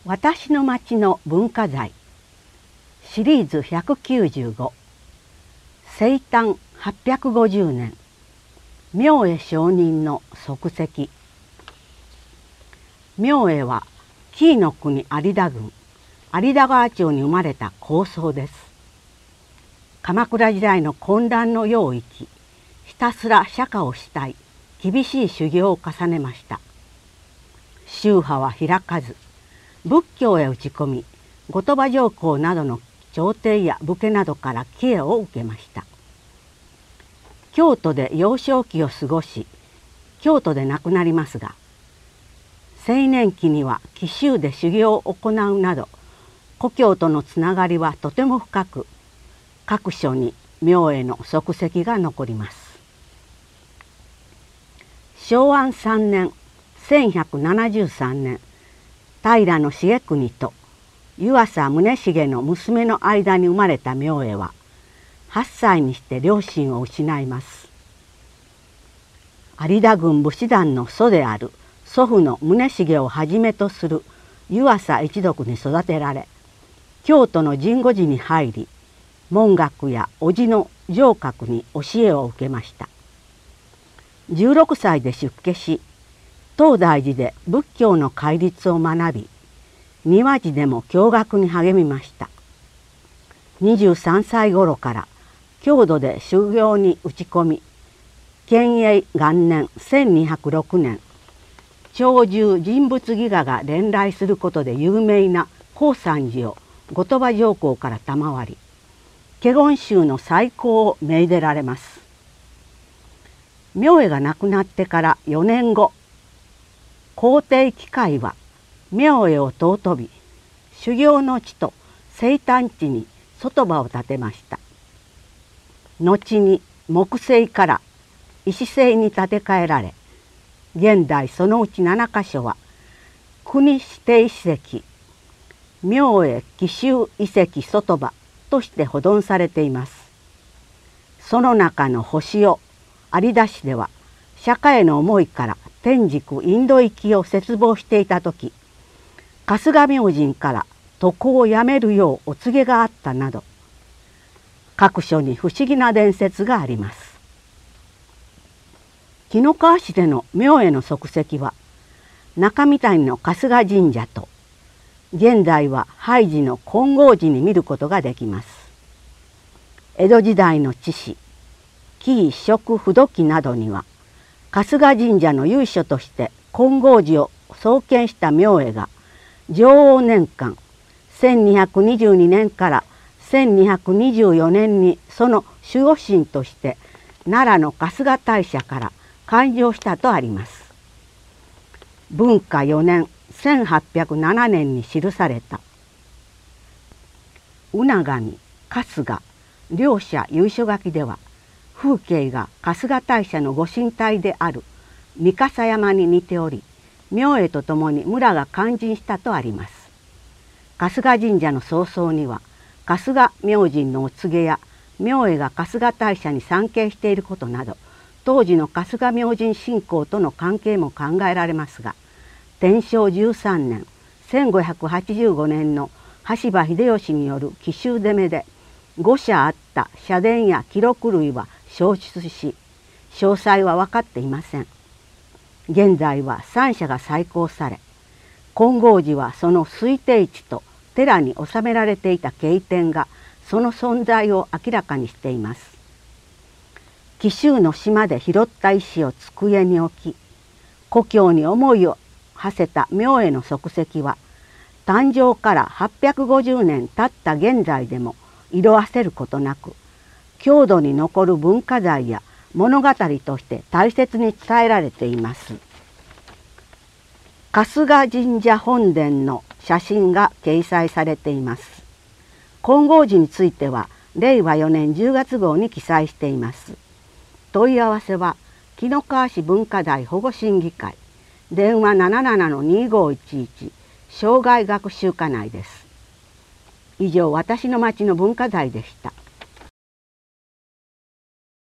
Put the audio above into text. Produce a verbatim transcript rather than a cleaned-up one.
私の町の文化財シリーズひゃくきゅうじゅうご生誕はっぴゃくごじゅうねん明恵上人の足跡。明恵は紀伊の国有田郡有田川町に生まれた高僧です。鎌倉時代の混乱の世を生き、ひたすら釈迦を慕い厳しい修行を重ねました。宗派は開かず仏教へ打ち込み、後鳥羽上皇などの朝廷や武家などから帰依を受けました。京都で幼少期を過ごし、京都で亡くなりますが、青年期には紀州で修行を行うなど、故郷とのつながりはとても深く、各所に明恵の足跡が残ります。昭安さんねんせんひゃくななじゅうさんねん、平重国と湯浅宗茂の娘の間に生まれた明恵ははっさいにして両親を失います。有田郡武士団の祖である祖父の宗茂をはじめとする湯浅一族に育てられ、京都の神護寺に入り、文学や叔父の城郭に教えを受けました。じゅうろくさいで出家し、東大寺で仏教の戒律を学び、庭寺でも教学に励みました。にじゅうさんさい頃から郷土で修行に打ち込み、建永元年せんにひゃくろくねん、鳥獣人物戯画が伝来することで有名な高山寺を後鳥羽上皇から賜り、華厳宗の再興を命ぜられます。明恵が亡くなってからよねんご、皇帝機械は明恵を尊び、修行の地と生誕地に卒場を建てました。後に木製から石製に建て替えられ、現代そのうちななかしょは国指定史跡明恵紀州遺跡卒場として保存されています。その中の星尾有田市では、釈迦への思いから天竺インド行きを切望していた時、春日明神から渡航をやめるようお告げがあったなど、各所に不思議な伝説があります。紀の川市での明恵の足跡は、中見谷の春日神社と、現在は拝寺の金剛寺に見ることができます。江戸時代の知史紀伊食不土記などには、春日神社の由緒として金剛寺を創建した明恵が、承応年間せんにひゃくにじゅうにねんからせんにひゃくにじゅうよねんにその守護神として奈良の春日大社から誕生したとあります。文化よねんせんはっぴゃくななねんに記された海上春日両社由緒書きでは、風景が春日大社のご神体である三笠山に似ており、明恵とともに村が勧進したとあります。春日神社の創創には、春日明神のお告げや明恵が春日大社に参詣していることなど、当時の春日明神信仰との関係も考えられますが、天正じゅうさんねんせんごひゃくはちじゅうごねんの羽柴秀吉による奇襲攻めでご社あった社殿や記録類は消失し、詳細は分かっていません。現在はさん社が再興され、金剛寺はその推定地と寺に収められていた経典がその存在を明らかにしています。紀州の島で拾った石を机に置き、故郷に思いを馳せた明恵の足跡は、誕生からはっぴゃくごじゅうねん経った現在でも色あせることなく、郷土に残る文化財や物語として大切に伝えられています。春日神社本殿の写真が掲載されています。金剛寺についてはれいわよねんじゅうがつ号に記載しています。問い合わせは紀の川市文化財保護審議会、電話 ななななのにごいちいち 生涯学習課内です。以上、私の町の文化財でした。